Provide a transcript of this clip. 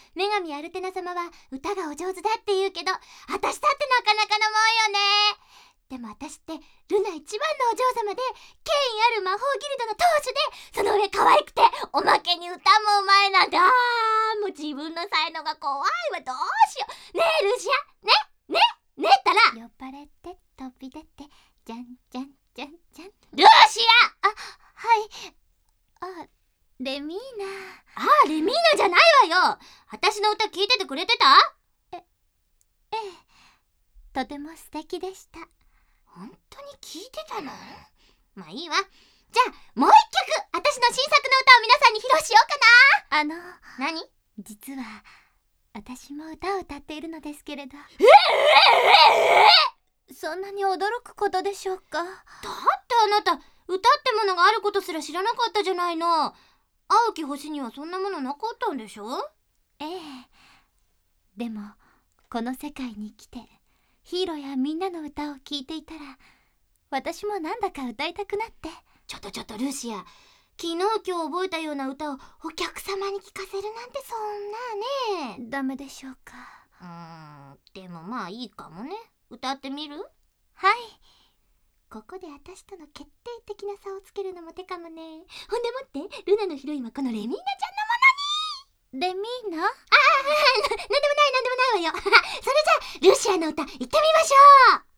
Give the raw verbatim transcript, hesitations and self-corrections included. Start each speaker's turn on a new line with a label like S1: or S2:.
S1: 女神アルテナ様は歌がお上手だって言うけど、私だってなかなかのもんよね。でも私ってルナ一番のお嬢様で、権威ある魔法ギルドの当主で、その上可愛くておまけに歌もうまいなんて、あーもう自分の才能が怖いわ。どうしよう。ねえルシア、ねねねったら酔っ払って飛び出てじゃんじゃんじゃんじゃん。ルシア、あ、はい。あ、レミーナ。ああ、レミーナじゃないわよ。私の歌聞いててくれてた？え、ええ、とても素敵でした。本当に聞いてたの？まあいいわ。じゃあもう一曲、私の新作の歌を皆さんに披露しようかな。あの、何？実は私も歌を歌っているのですけれど。ええええ、そんなに驚くことでしょうか？だってあなた、歌ってものがあることすら知らなかったじゃないの。青き星にはそんなものなかったんでしょ？ええ。でもこの世界に来てヒーローやみんなの歌を聴いていたら、私もなんだか歌いたくなって。ちょっとちょっとルシア、昨日今日覚えたような歌をお客様に聴かせるなんて、そんなね。ダメでしょうか？うーん、でもまあいいかもね。歌ってみる？はい。ここで私との決定的な差をつけるのも手かもね。ほんでもって、ルナのヒロインはこのレミーナちゃんのものに。レミーナ？ああ、なんでもないなんでもないわよ。それじゃあルシアの歌行ってみましょう。